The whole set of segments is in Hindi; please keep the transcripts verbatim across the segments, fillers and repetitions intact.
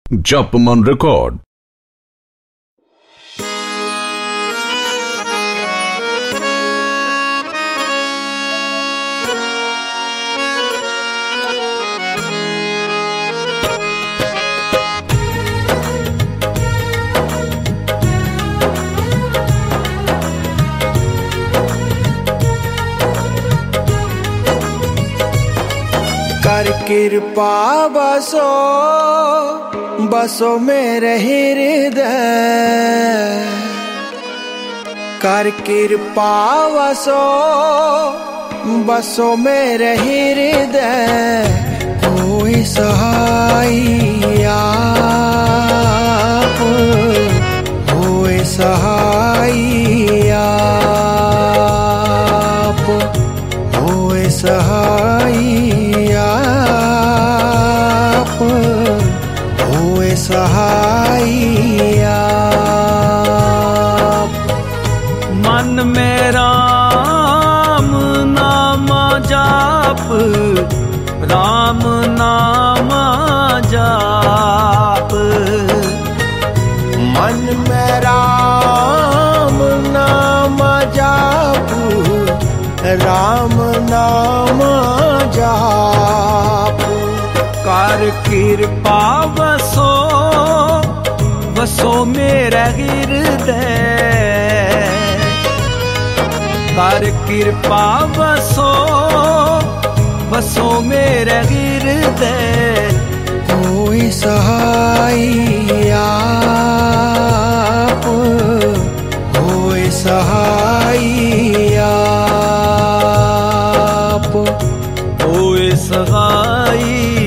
Japaman Record. कर कृपा बसो बसो मेरे हृदय, कर कृपा बसो बसो मेरे हृदय। कोई सहाय आप, कोई सहाय आप, कोई सहाय होए सहाय आप। मन में राम नाम जाप, राम नाम जाप। मन में राम नाम जाप, राम नाम जाप। कर कृपा बसो बसो मेरा हृदय, कर कृपा बसो बसो मेरा हृदय। कोई सहाय आप, कोई सहाय आप, कोई सहाय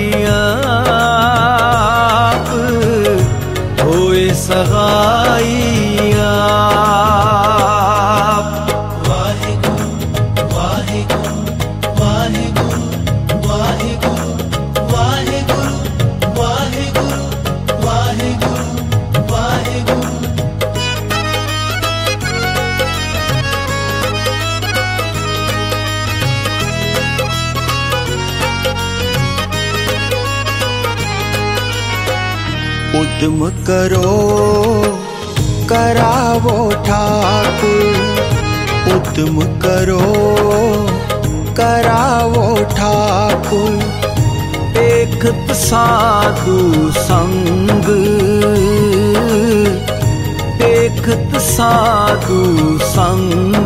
सहाय आप। वाहिगुरु वाहिगुरु वाहिगुरु वाहिगुरु वाहिगुरु वाहिगुरु वाहिगुरु वाहिगुरु। उद्यम करो करावो ठाकुर, उद्यम करो करावो ठाकुर। देखत साधु संग, देखत साधु संग।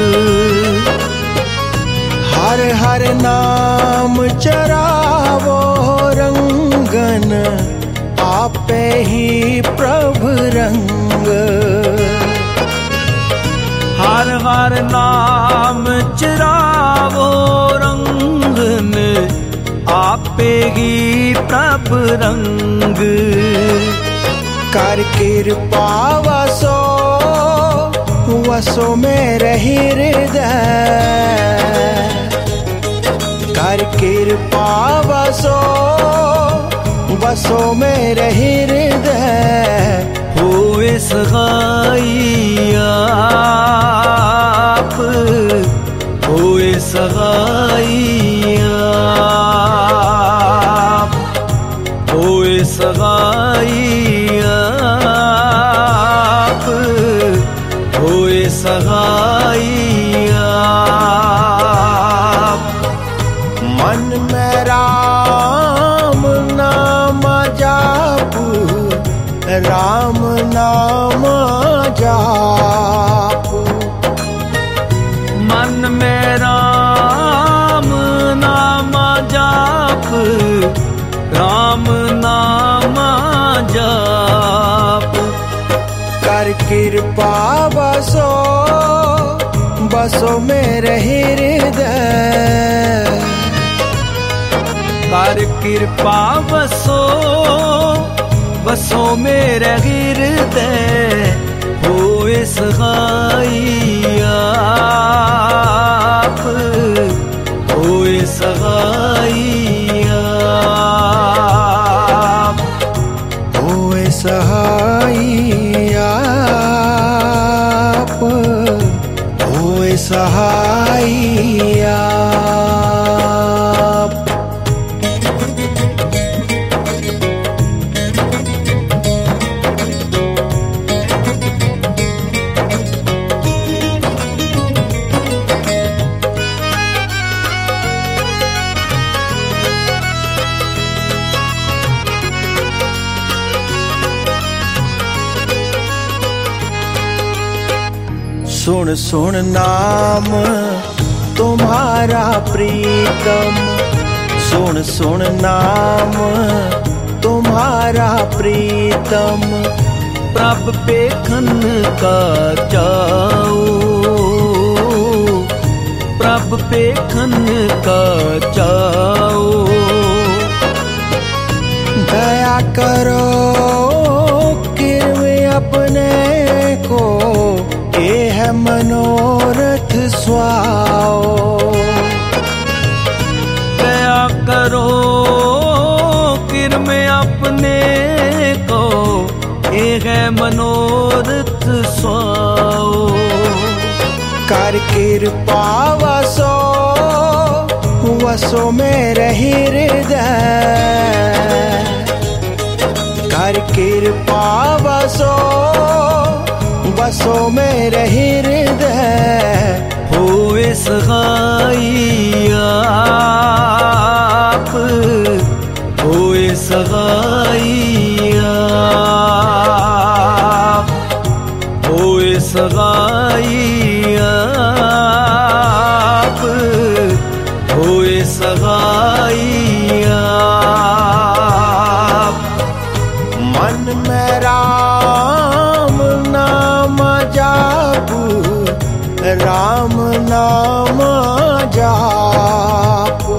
हर हर नाम चरावो रंगन, आपे ही प्रभु रंग। हर हर नाम चिरावो रंगन, आपे ही प्रभु रंग। कर कृपा वसो वसो मेरे हृदय, कर कृपा वसो बसो मेरे हृदय। होए सहाय आप, होए सहाय आप, होए सहाय आप, होए सहाय आप। मन में राम नाम जाप, राम नाम जाप। मन में राम नाम जाप, राम नाम जाप। कर कृपा बसो बसो मेरे हृदय, कर कृपा बसो बसो मेरे हृदय। होए सहाय आप, होए सहाय आप, होए सहाय आप, होए सहाय आप। सुन सुन नाम तुम्हारा प्रीतम, सुन सुन नाम तुम्हारा प्रीतम। प्रभ पेखन का चाओ, प्रभ पेखन का चाओ। दया करो किरवे अपने को, ये है मनोरथ स्वाओ। दया करो किरवे अपने को, ये है मनोरथ स्वाओ। कर कृपा वसो वसो मेरे हृदय, कर कृपा वसो वसो मेरे हृदय। होए सहाई आप, होए सहाई आप, होए सहाई आप, होए सहाई आप। मन में राम नाम जापू, राम नाम जापू।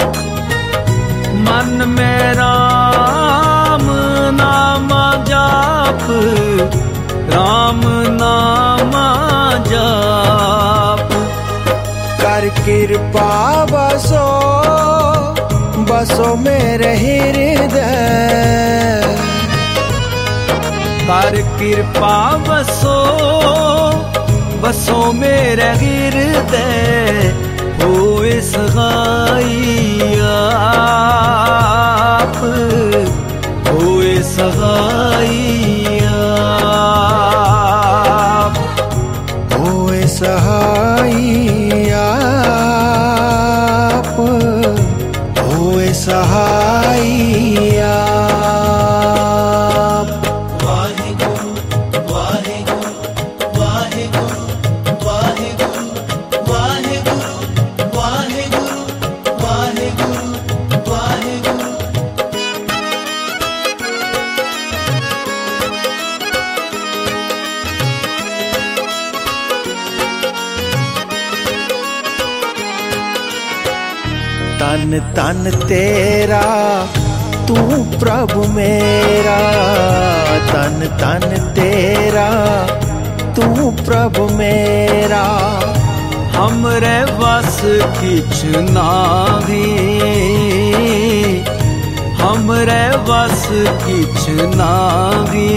मन में राम नाम जाप, राम नाम जाप। कर कृपा बसो बसो मेरे हृदय, कर कृपा बसो बसो मेरे हृदय। होए सहाई आप, होए सहाई आप, होए सहाई आप, होए सहाई आप। वाहिगुरु वाहिगुरु वाहिगुरु वाहिगुरु वाहिगुरु वाहिगुरु वाहिगुरु वाहिगुरु। तन तन तेरा तू प्रभु मेरा, तन तन तेरा तू प्रभु मेरा। हमरे बस किछ नाही, हमरे बस किछ नाही।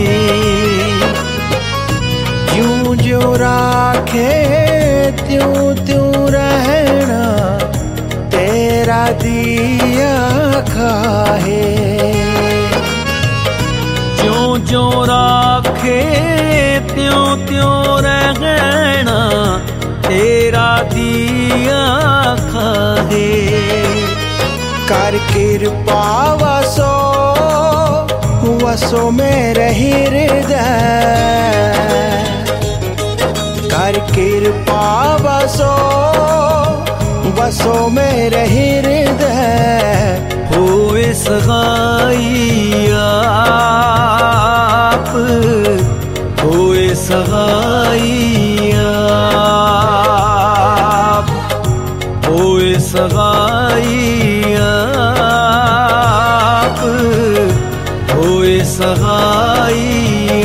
ज्यों ज्यों राखे त्यों त्यों रहना, तेरा दिया खाहे। ज्यों ज्यों राखे त्यों त्यों रहना, तेरा दिया खाहे। कर कृपा वसो वसो मेरे हृदय, कर कृपा वसो वसो मेरे हृदय। होए सहाई आप, होए सहाई आप, होए सहाई आप, होए सहाई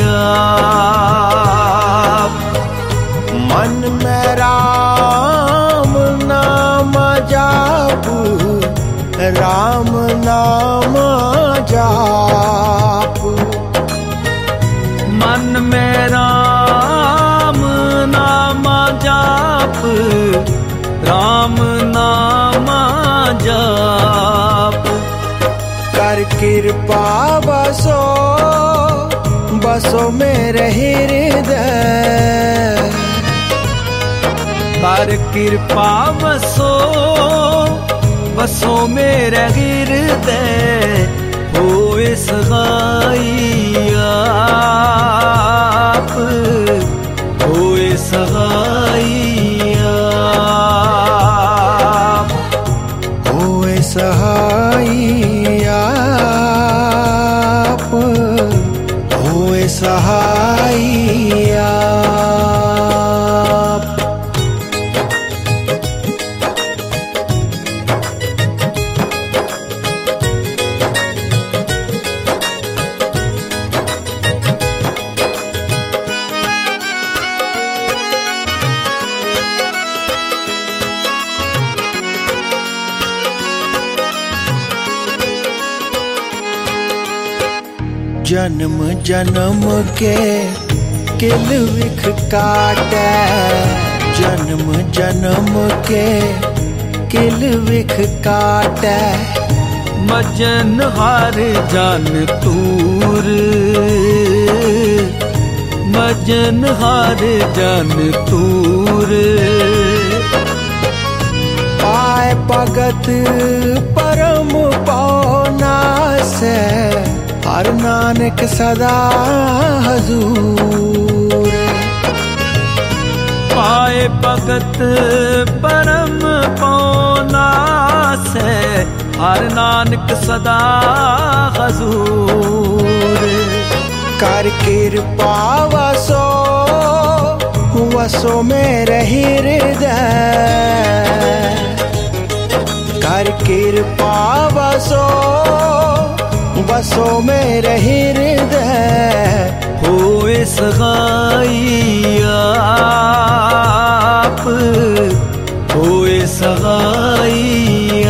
आप। मन में राम नाम जापू, राम नाम जापू। मन में राम नाम जाप, राम नाम जाप। कर कृपा बसो बसो मेरे हृदय, कर कृपा बसो बसो मेरे हृदय। होए सहाई आप, होए सहाई सहाइया। जन्म जन्म के किल विख काटे, जन्म जन्म के किल विख काटे। मजन हार जान तूर, मजन हार जान तूर। पाए भगत परम पौना से, हर नानक सदा हजूर। पाए भगत परम पौना से, हर नानक सदा हजूर। कर कृपा वसो वसो मेरे हृदय, कर कृपा वसो बसो मेरे हृदय। होए सगाई आप, होए सगाई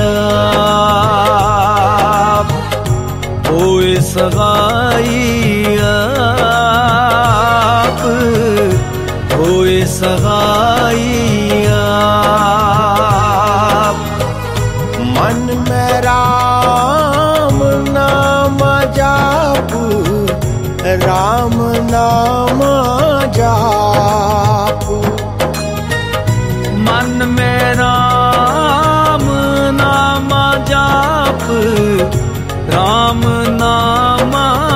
आप, होए सगाई आप, होए सगाई आप। मन में राम नाम जाप, राम नाम जाप। मन में राम नाम जाप, राम नाम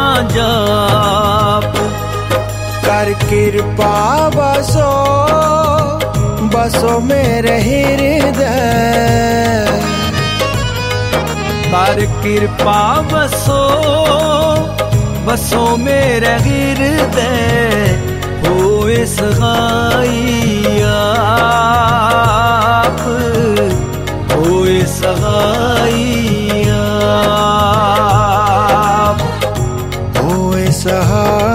जाप। कर कृपा बसो बसो मेरे हृदय, कर कृपा बसो बसो मेरे हृदय। होए सगाई आप, होए सगाई आप, होए सहाय।